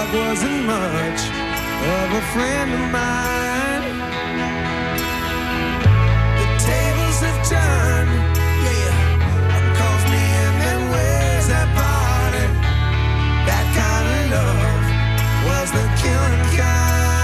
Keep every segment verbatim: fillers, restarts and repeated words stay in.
dog wasn't much of a friend of mine. The tables have turned, yeah. One calls me and then where's that party? That kind of love was the killing kind.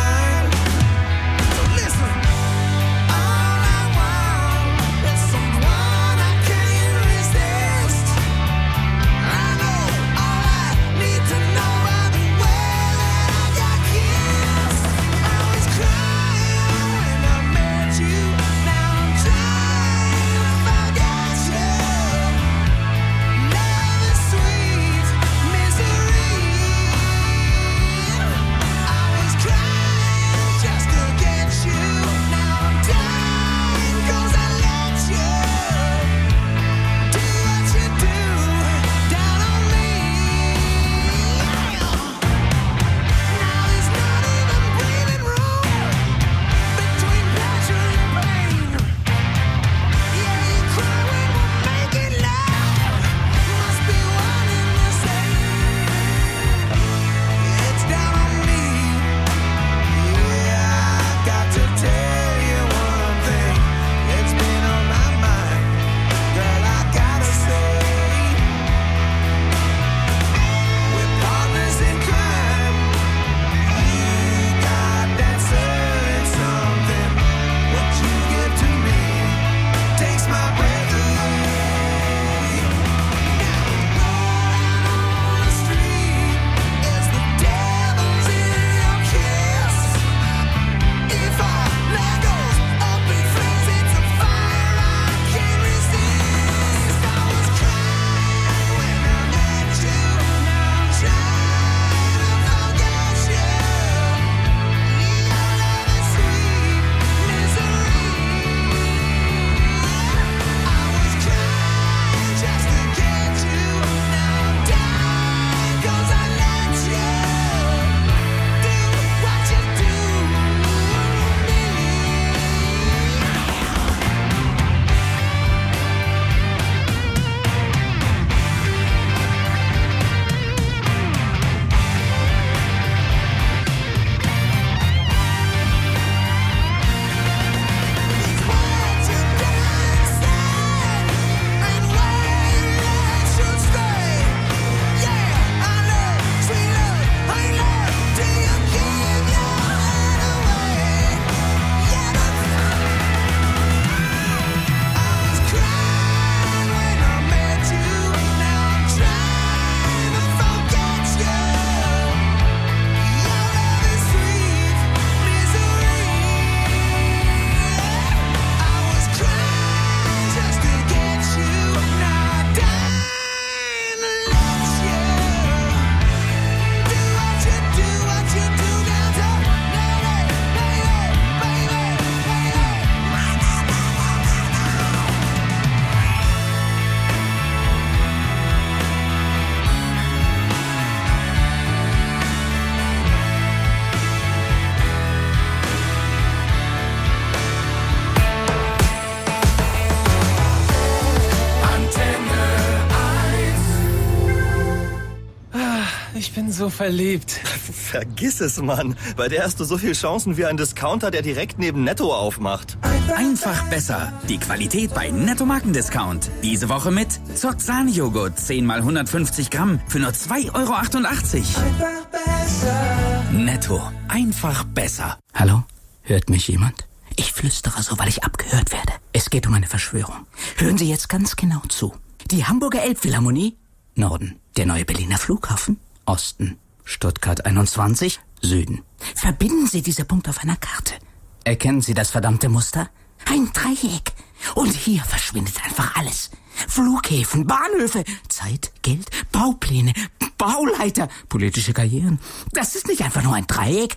Ich bin so verliebt. Vergiss es, Mann. Bei der hast du so viele Chancen wie ein Discounter, der direkt neben Netto aufmacht. Einfach besser. Die Qualität bei Netto Markendiscount. Diese Woche mit Zoxan-Joghurt. zehn mal hundertfünfzig Gramm für nur zwei Euro achtundachtzig. Einfach besser. Netto. Einfach besser. Hallo? Hört mich jemand? Ich flüstere so, weil ich abgehört werde. Es geht um eine Verschwörung. Hören Sie jetzt ganz genau zu. Die Hamburger Elbphilharmonie? Norden. Der neue Berliner Flughafen? Osten. Stuttgart einundzwanzig? Süden. Verbinden Sie diese Punkte auf einer Karte. Erkennen Sie das verdammte Muster? Ein Dreieck. Und hier verschwindet einfach alles. Flughäfen, Bahnhöfe, Zeit, Geld, Baupläne, Bauleiter, politische Karrieren. Das ist nicht einfach nur ein Dreieck.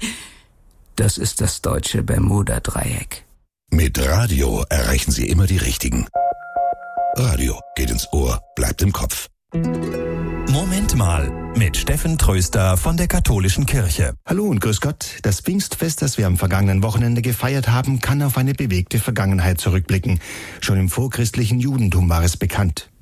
Das ist das deutsche Bermuda-Dreieck. Mit Radio erreichen Sie immer die Richtigen. Radio geht ins Ohr, bleibt im Kopf. Moment mal, mit Steffen Tröster von der Katholischen Kirche. Hallo und grüß Gott. Das Pfingstfest, das wir am vergangenen Wochenende gefeiert haben, kann auf eine bewegte Vergangenheit zurückblicken. Schon im vorchristlichen Judentum war es bekannt.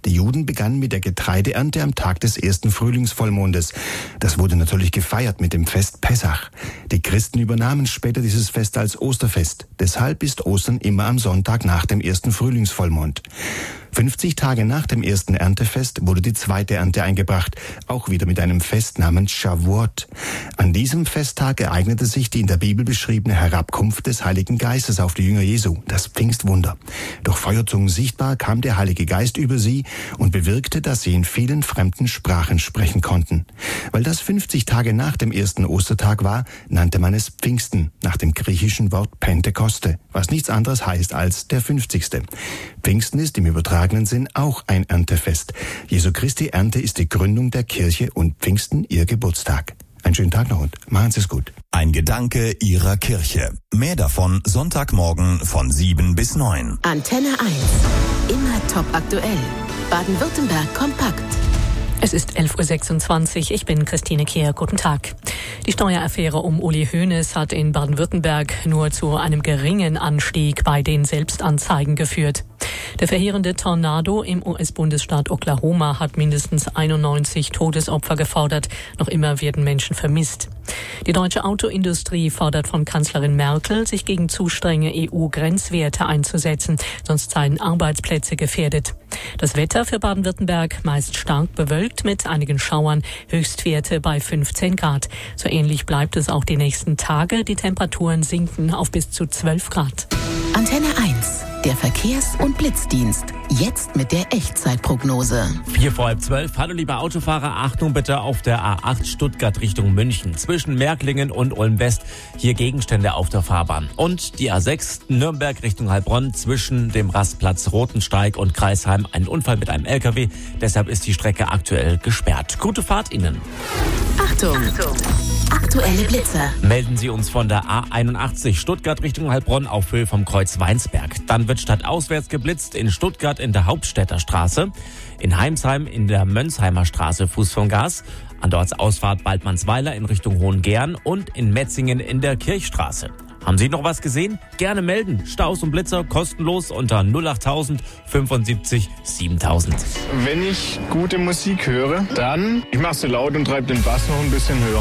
Die Juden begannen mit der Getreideernte am Tag des ersten Frühlingsvollmondes. Das wurde natürlich gefeiert mit dem Fest Pessach. Die Christen übernahmen später dieses Fest als Osterfest. Deshalb ist Ostern immer am Sonntag nach dem ersten Frühlingsvollmond. fünfzig Tage nach dem ersten Erntefest wurde die zweite Ernte eingebracht, auch wieder mit einem Fest namens Shavuot. An diesem Festtag ereignete sich die in der Bibel beschriebene Herabkunft des Heiligen Geistes auf die Jünger Jesu, das Pfingstwunder. Durch Feuerzungen sichtbar kam der Heilige Geist über sie und bewirkte, dass sie in vielen fremden Sprachen sprechen konnten. Weil das fünfzig Tage nach dem ersten Ostertag war, nannte man es Pfingsten, nach dem griechischen Wort Pentekoste, was nichts anderes heißt als der fünfzigste. Pfingsten ist im übertragenen Sinn auch ein Erntefest. Jesu Christi Ernte ist die Gründung der Kirche und Pfingsten ihr Geburtstag. Einen schönen Tag noch und machen Sie es gut. Ein Gedanke Ihrer Kirche. Mehr davon Sonntagmorgen von sieben bis neun. Antenne eins. Immer top aktuell. Baden-Württemberg kompakt. Es ist elf Uhr sechsundzwanzig. Ich bin Christine Kehr. Guten Tag. Die Steueraffäre um Uli Hoeneß hat in Baden-Württemberg nur zu einem geringen Anstieg bei den Selbstanzeigen geführt. Der verheerende Tornado im U S-Bundesstaat Oklahoma hat mindestens einundneunzig Todesopfer gefordert. Noch immer werden Menschen vermisst. Die deutsche Autoindustrie fordert von Kanzlerin Merkel, sich gegen zu strenge E U-Grenzwerte einzusetzen, sonst seien Arbeitsplätze gefährdet. Das Wetter für Baden-Württemberg meist stark bewölkt mit einigen Schauern, Höchstwerte bei fünfzehn Grad. So ähnlich bleibt es auch die nächsten Tage. Die Temperaturen sinken auf bis zu zwölf Grad. Antenne eins, der Verkehrs- und Blitzdienst. Jetzt mit der Echtzeitprognose. Vier vor halb zwölf. Hallo liebe Autofahrer, Achtung bitte auf der A acht Stuttgart Richtung München. Zwischen Märklingen und Ulm-West hier Gegenstände auf der Fahrbahn. Und die A sechs Nürnberg Richtung Heilbronn zwischen dem Rastplatz Rotensteig und Kreisheim. Ein Unfall mit einem L K W. Deshalb ist die Strecke aktuell gesperrt. Gute Fahrt Ihnen. Achtung! Achtung. Aktuelle Blitze. Melden Sie uns von der A einundachtzig Stuttgart Richtung Heilbronn auf Höhe vom Kreuz Weinsberg. Dann wird stadtauswärts geblitzt in Stuttgart in der Hauptstädter Straße, in Heimsheim in der Mönsheimer Straße Fuß vom Gas, an der Ortsausfahrt Waldmannsweiler in Richtung Hohengern und in Metzingen in der Kirchstraße. Haben Sie noch was gesehen? Gerne melden. Staus und Blitzer kostenlos unter null achttausend fünfundsiebzig siebentausend. Wenn ich gute Musik höre, dann ich mache sie laut und treibe den Bass noch ein bisschen höher.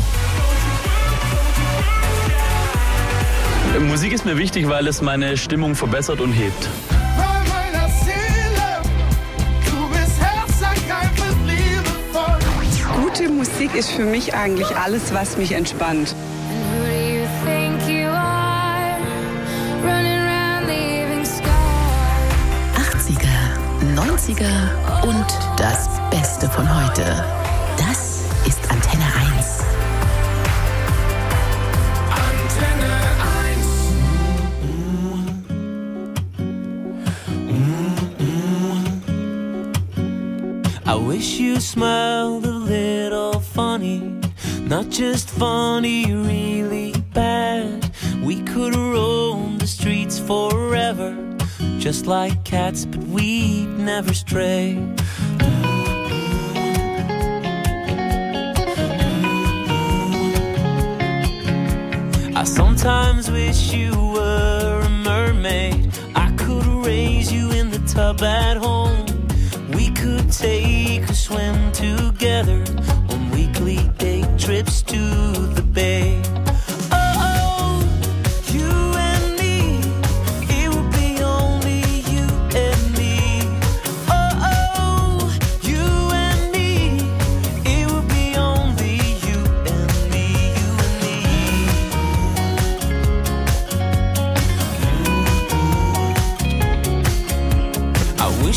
Musik ist mir wichtig, weil es meine Stimmung verbessert und hebt. Gute Musik ist für mich eigentlich alles, was mich entspannt. achtziger, neunziger und das Beste von heute. Das ist Antenne eins. Antenne eins. I wish you smiled a little funny, not just funny, really bad. We could roam the streets forever, just like cats, but we'd never stray. I sometimes wish you were a mermaid. I could raise you in the tub at home. We could take a swim together on weekly day trips to the bay. Oh, you and me, it would be only you and me. Oh, you and me, it would be only you and me, you and me. I wish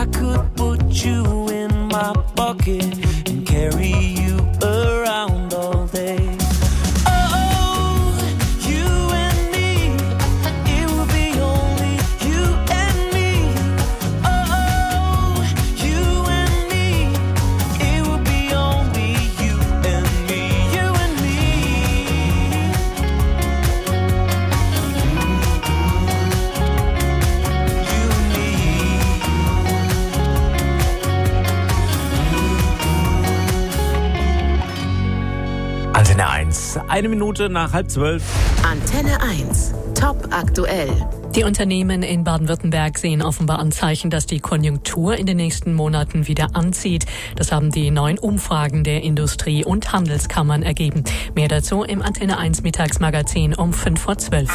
I could put you in my pocket and carry you around all day. Antenne eins, eine Minute nach halb zwölf. Antenne eins, top aktuell. Die Unternehmen in Baden-Württemberg sehen offenbar Anzeichen, dass die Konjunktur in den nächsten Monaten wieder anzieht. Das haben die neuen Umfragen der Industrie- und Handelskammern ergeben. Mehr dazu im Antenne eins Mittagsmagazin um fünf vor zwölf.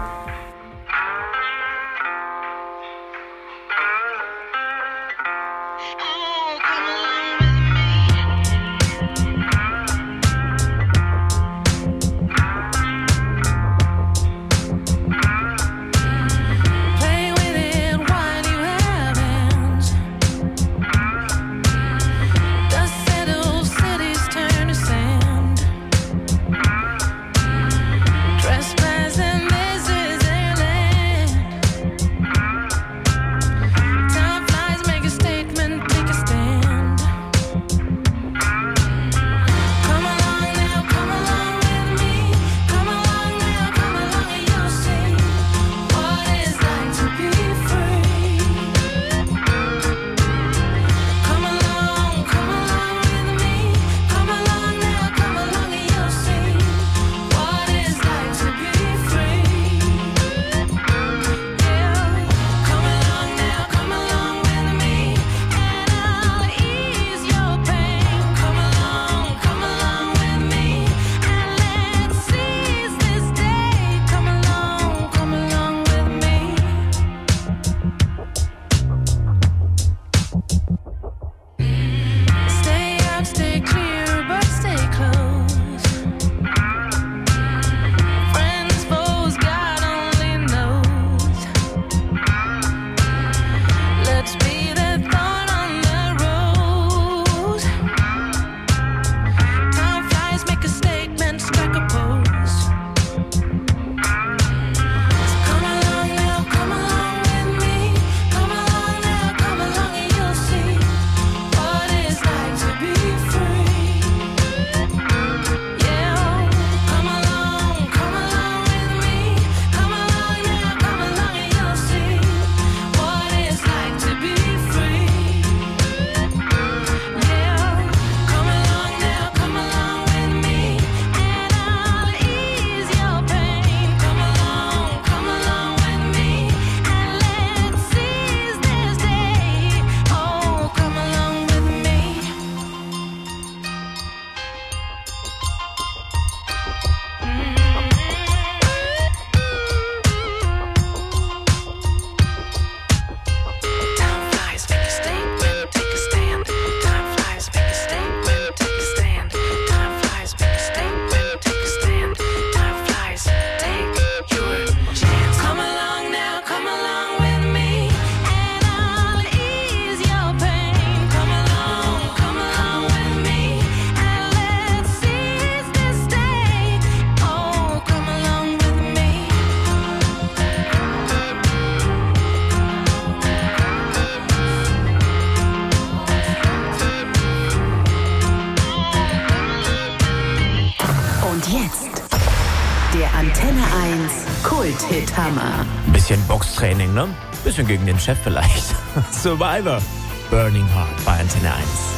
Antenne eins Kult-Hit-Hammer. Bisschen Boxtraining, ne? Bisschen gegen den Chef vielleicht. Survivor. Burning Heart bei Antenne eins.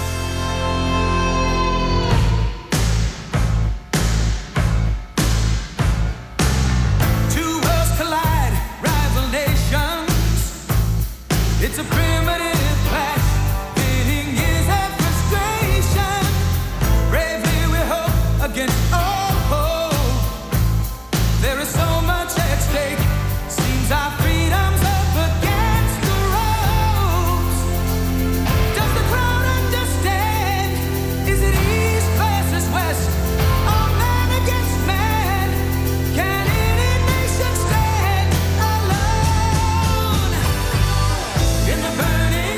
It's a primitive clash, pitting years of frustration. Bravely we hope against all hope. There is so much at stake. Seems our freedom's up against the ropes. Does the crowd understand? Is it east versus west? Or man against man? Can any nation stand alone? In the burning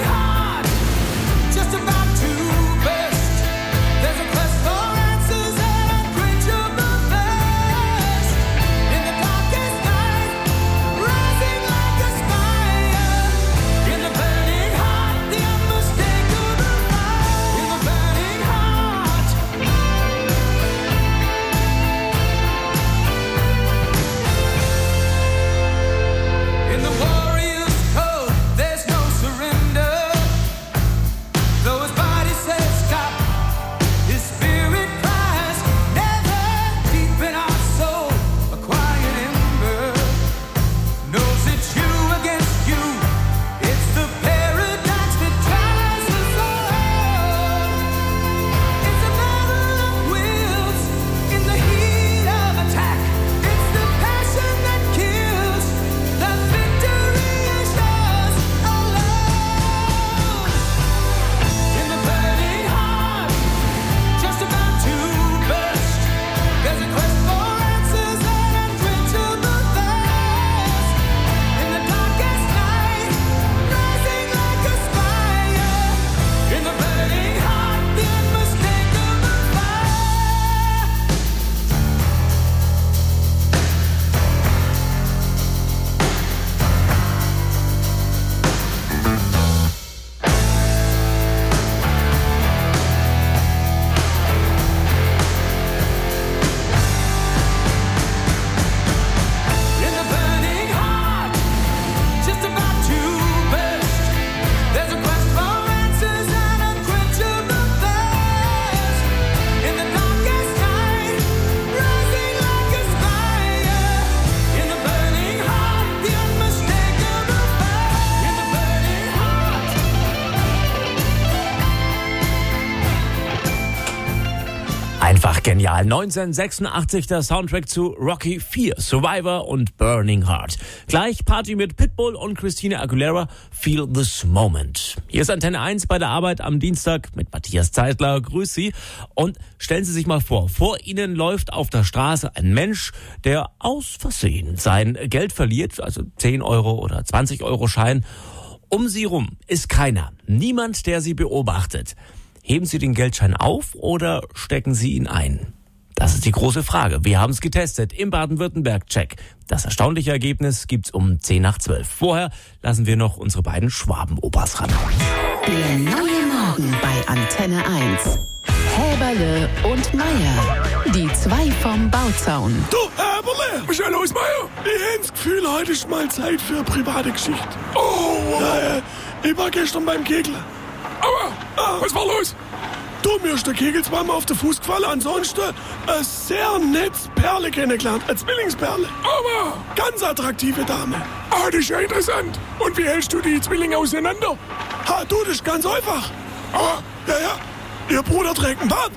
Ach, genial. neunzehnhundertsechsundachtzig der Soundtrack zu Rocky vier, Survivor und Burning Heart. Gleich Party mit Pitbull und Christina Aguilera, Feel This Moment. Hier ist Antenne eins bei der Arbeit am Dienstag mit Matthias Zeitler. Grüß Sie. Und stellen Sie sich mal vor, vor Ihnen läuft auf der Straße ein Mensch, der aus Versehen sein Geld verliert, also zehn Euro oder zwanzig Euro Schein. Um Sie rum ist keiner, niemand, der Sie beobachtet. Heben Sie den Geldschein auf oder stecken Sie ihn ein? Das ist die große Frage. Wir haben es getestet im Baden-Württemberg-Check. Das erstaunliche Ergebnis gibt's um zehn nach zwölf. Vorher lassen wir noch unsere beiden Schwaben-Opas ran. Der neue Morgen bei Antenne eins. Häberle und Meier. Die zwei vom Bauzaun. Du, Häberle! Was ist denn los, Meier? Ich hab das Gefühl, heute ist mal Zeit für eine private Geschichte. Oh, ja, ja. Ich war gestern beim Kegeln. Aber, ah, was war los? Du, mir ist der Kegelsmama auf den Fuß gefallen. Ansonsten eine sehr nettes Perle kennengelernt. Eine Zwillingsperle. Aber ganz attraktive Dame. Ah, das ist ja interessant. Und wie hältst du die Zwillinge auseinander? Ha, du, das ist ganz einfach. Aber, ja, ja, ihr Bruder trägt einen Bart.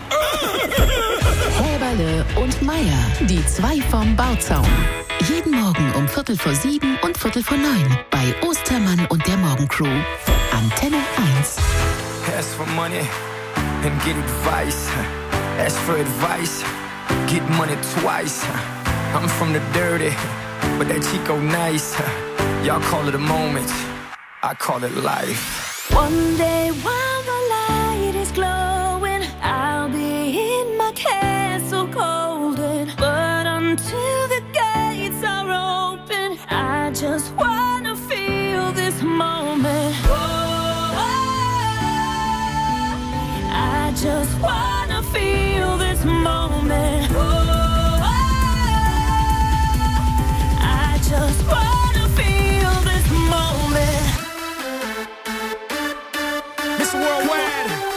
Häberle und Meier, die zwei vom Bauzaun. Jeden Morgen um Viertel vor sieben und Viertel vor neun bei Ostermann und der Morgencrew. Antenne eins. Ask for money and get advice. Ask for advice, get money twice. I'm from the dirty, but that Chico nice. Y'all call it a moment, I call it life. One day while the light is glowing, I'll be in my castle golden. But until the gates are open, I just wanna feel this moment. I just wanna feel this moment. Oh, I just wanna feel this moment. Mister Worldwide,